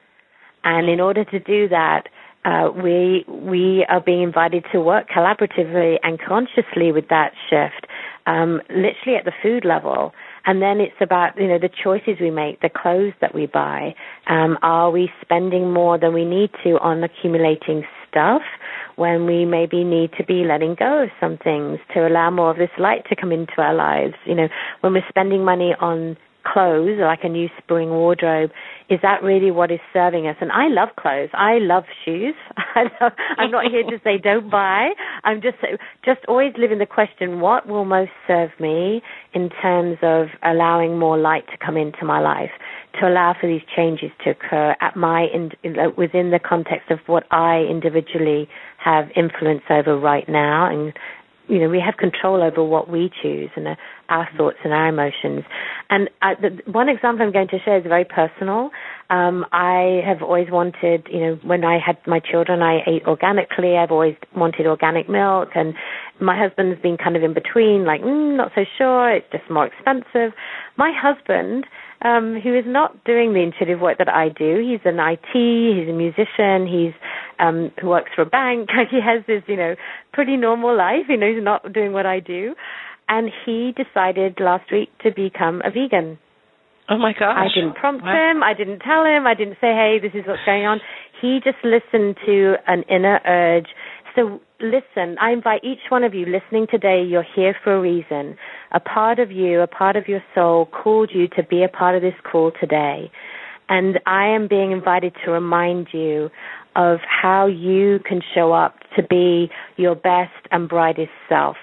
And in order to do that, uh, we we are being invited to work collaboratively and consciously with that shift, um, literally at the food level. And then it's about, you know, the choices we make, the clothes that we buy. Um, are we spending more than we need to on accumulating stuff when we maybe need to be letting go of some things to allow more of this light to come into our lives? You know, when we're spending money on clothes, like a new spring wardrobe, is that really what is serving us? And I love clothes. I love shoes. I love, I'm not here to say don't buy. I'm just just always living the question, what will most serve me in terms of allowing more light to come into my life, to allow for these changes to occur at my in, within the context of what I individually have influence over right now. And you know, we have control over what we choose and uh, our thoughts and our emotions. And uh, the one example I'm going to share is very personal. Um, I have always wanted, you know, when I had my children, I ate organically. I've always wanted organic milk. And my husband's been kind of in between, like, mm, not so sure, it's just more expensive. My husband, um, who is not doing the intuitive work that I do, he's an I T, he's a musician, he's um, who works for a bank. He has this, you know, pretty normal life. You know, he's not doing what I do. And he decided last week to become a vegan. Oh, my gosh. I didn't prompt what? him. I didn't tell him. I didn't say, hey, this is what's going on. He just listened to an inner urge. So listen, I invite each one of you listening today, you're here for a reason. A part of you, a part of your soul called you to be a part of this call today. And I am being invited to remind you of how you can show up to be your best and brightest self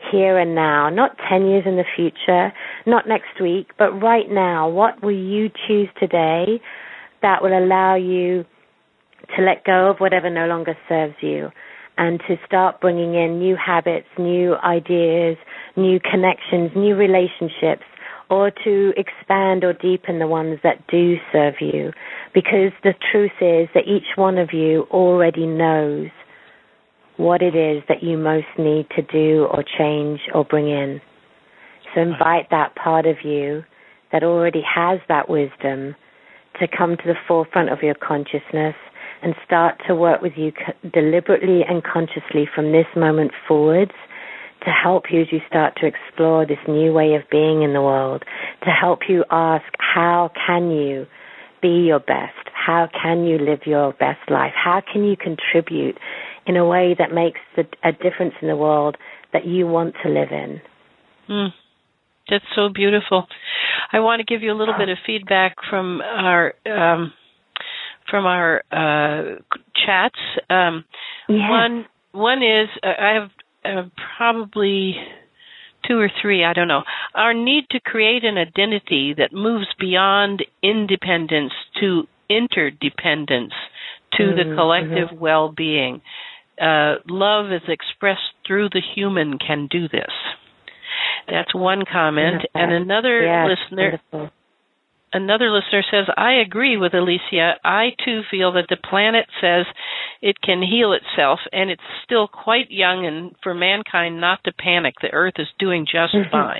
here and now, not ten years in the future, not next week, but right now. What will you choose today that will allow you to let go of whatever no longer serves you and to start bringing in new habits, new ideas, new connections, new relationships, or to expand or deepen the ones that do serve you? Because the truth is that each one of you already knows what it is that you most need to do or change or bring in. So invite that part of you that already has that wisdom to come to the forefront of your consciousness and start to work with you deliberately and consciously from this moment forwards to help you as you start to explore this new way of being in the world, to help you ask, how can you be your best? How can you live your best life? How can you contribute in a way that makes the, a difference in the world that you want to live in? Mm, that's so beautiful. I want to give you a little bit of feedback from our um, from our uh, chats. Um, yes. One one is uh, I have uh, probably two or three, I don't know. Our need to create an identity that moves beyond independence to interdependence to mm-hmm. the collective mm-hmm. well-being. Uh, love is expressed through the human can do this. That's one comment. That. And another yes, listener wonderful. Another listener says, I agree with Alicia. I, too, feel that the planet says it can heal itself, and it's still quite young, and for mankind not to panic. The Earth is doing just fine.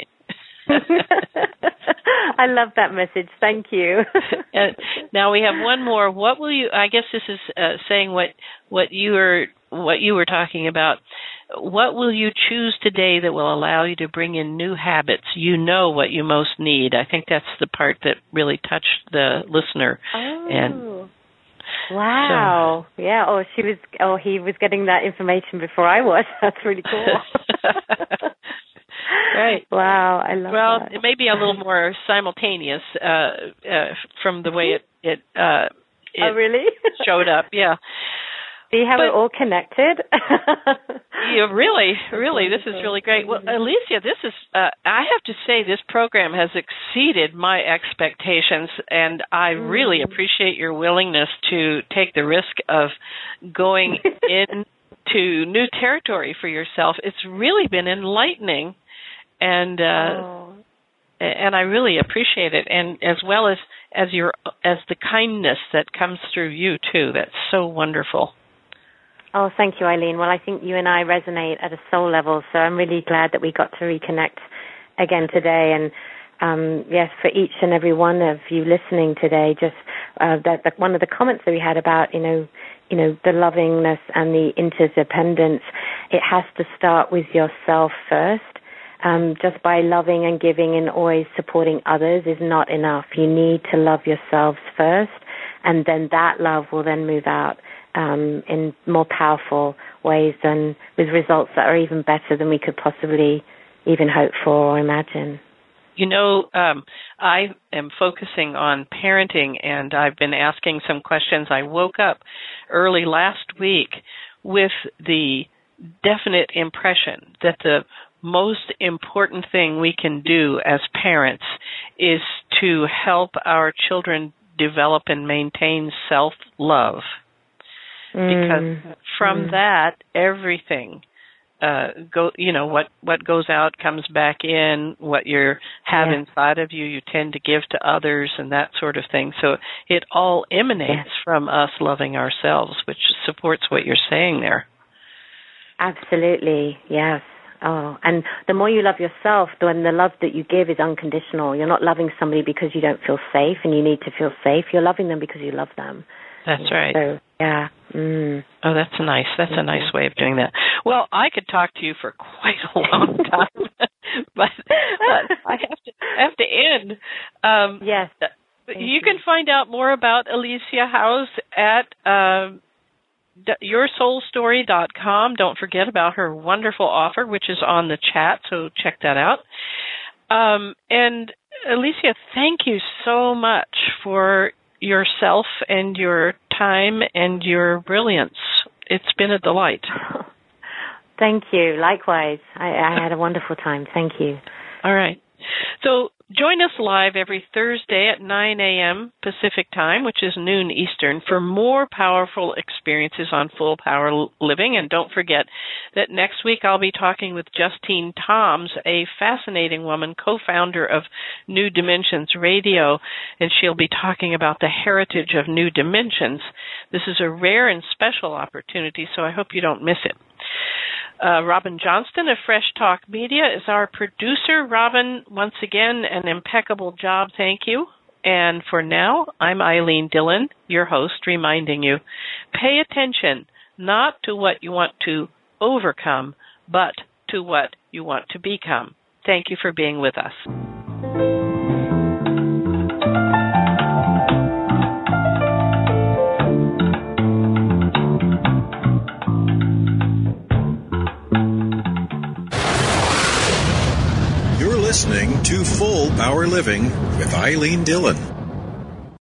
I love that message. Thank you. And now we have one more. What will you? I guess this is uh, saying what what you were what you were talking about. What will you choose today that will allow you to bring in new habits? You know what you most need. I think that's the part that really touched the listener. Oh. And wow. So. Yeah. Oh, she was. Oh, he was getting that information before I was. That's really cool. Right. Wow, I love well, that. It may be a little more simultaneous uh, uh, from the way it it, uh, it oh, really? showed up. Yeah. See how we're all connected? Yeah, really, really. This is really great. Well, Alicia, this is, uh, I have to say, this program has exceeded my expectations, and I really appreciate your willingness to take the risk of going into new territory for yourself. It's really been enlightening, and uh, oh. and I really appreciate it, and as well as, as your as the kindness that comes through you, too. That's so wonderful. Oh, thank you, Eileen. Well, I think you and I resonate at a soul level, so I'm really glad that we got to reconnect again today. And um, yes, for each and every one of you listening today, just uh, that, that one of the comments that we had about, you know, you know, the lovingness and the interdependence, it has to start with yourself first. Um, just by loving and giving and always supporting others is not enough. You need to love yourselves first, and then that love will then move out Um, in more powerful ways and with results that are even better than we could possibly even hope for or imagine. You know, um, I am focusing on parenting, and I've been asking some questions. I woke up early last week with the definite impression that the most important thing we can do as parents is to help our children develop and maintain self-love. Because from mm. that, everything, uh, go, you know, what, what goes out comes back in. What you have yeah. inside of you, you tend to give to others, and that sort of thing. So it all emanates yeah. from us loving ourselves, which supports what you're saying there. Absolutely, yes. Oh, and the more you love yourself, then the love that you give is unconditional. You're not loving somebody because you don't feel safe and you need to feel safe. You're loving them because you love them. That's right. So, yeah. Mm. Oh, that's nice. That's a nice way of doing that. Well, I could talk to you for quite a long time, but, but I have to I have to end. Um, yes. You, you can find out more about Alicia House at um, your soul story dot com. Don't forget about her wonderful offer, which is on the chat, so check that out. Um, and Alicia, thank you so much for yourself and your time and your brilliance. It's been a delight. Thank you. Likewise. I, I had a wonderful time. Thank you. All right. So join us live every Thursday at nine a.m. Pacific Time, which is noon Eastern, for more powerful experiences on Full Power Living. And don't forget that next week I'll be talking with Justine Toms, a fascinating woman, co-founder of New Dimensions Radio, and she'll be talking about the heritage of New Dimensions. This is a rare and special opportunity, so I hope you don't miss it. Uh, Robin Johnston of Fresh Talk Media is our producer. Robin, once again, an impeccable job. Thank you. And for now, I'm Eileen Dillon, your host, reminding you, pay attention not to what you want to overcome, but to what you want to become. Thank you for being with us. Listening to Full Power Living with Eileen Dillon.